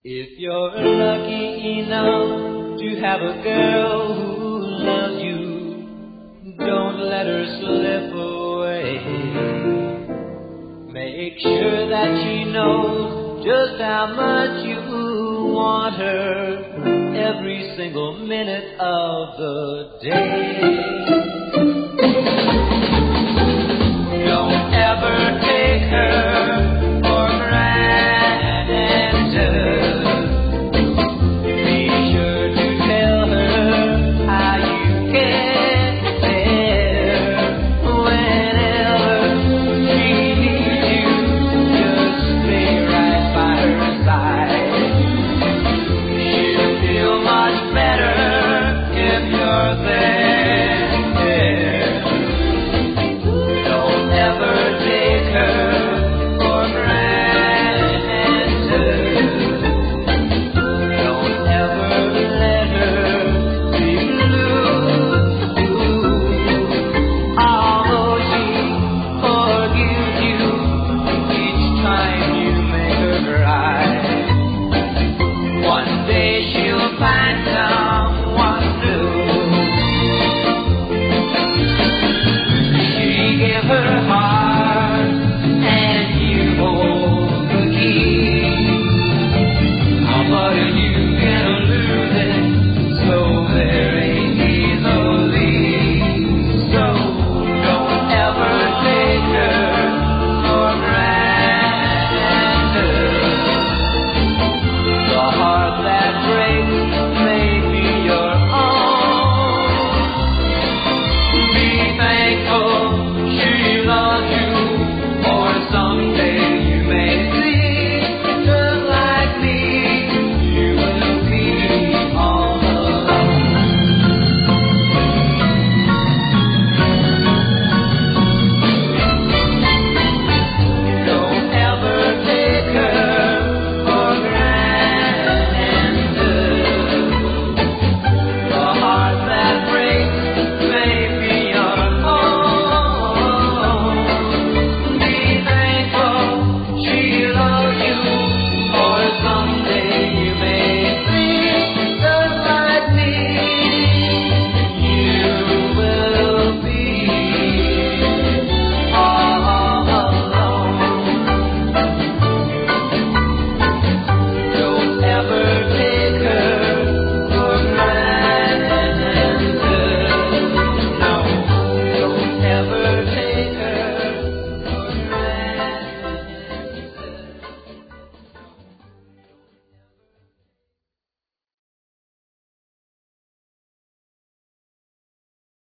If you're lucky enough to have a girl who loves you, don't let her slip away. Make sure that she knows just how much you want her every single minute of the day.